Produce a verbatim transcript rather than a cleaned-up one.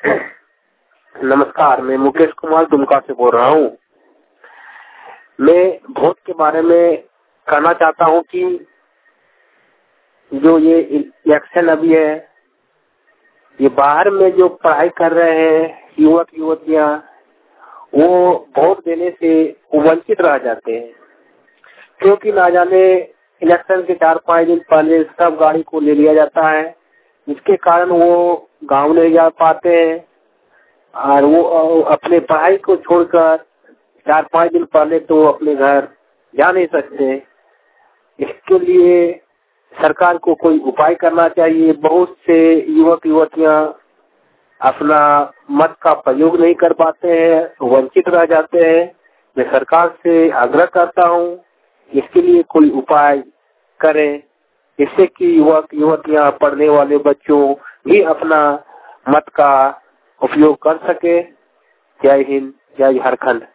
नमस्कार, मैं मुकेश कुमार दुमका से बोल रहा हूँ। मैं वोट के बारे में कहना चाहता हूँ कि जो ये इलेक्शन अभी है, ये बाहर में जो पढ़ाई कर रहे हैं युवक युवतियाँ, वो वोट देने से वंचित रह जाते हैं, क्योंकि ना जाने इलेक्शन के चार पाँच दिन पहले सब गाड़ी को ले लिया जाता है, जिसके कारण वो गांव नहीं जा पाते हैं और वो अपने पढ़ाई को छोड़कर चार पाँच दिन पहले तो अपने घर जा नहीं सकते। इसके लिए सरकार को कोई उपाय करना चाहिए। बहुत से युवक युवतियां अपना मत का प्रयोग नहीं कर पाते हैं, वंचित रह जाते हैं। मैं सरकार से आग्रह करता हूं इसके लिए कोई उपाय करें, जिससे कि युवक युवतियां, पढ़ने वाले बच्चों भी अपना मत का उपयोग कर सके। जय हिंद, जय झारखंड।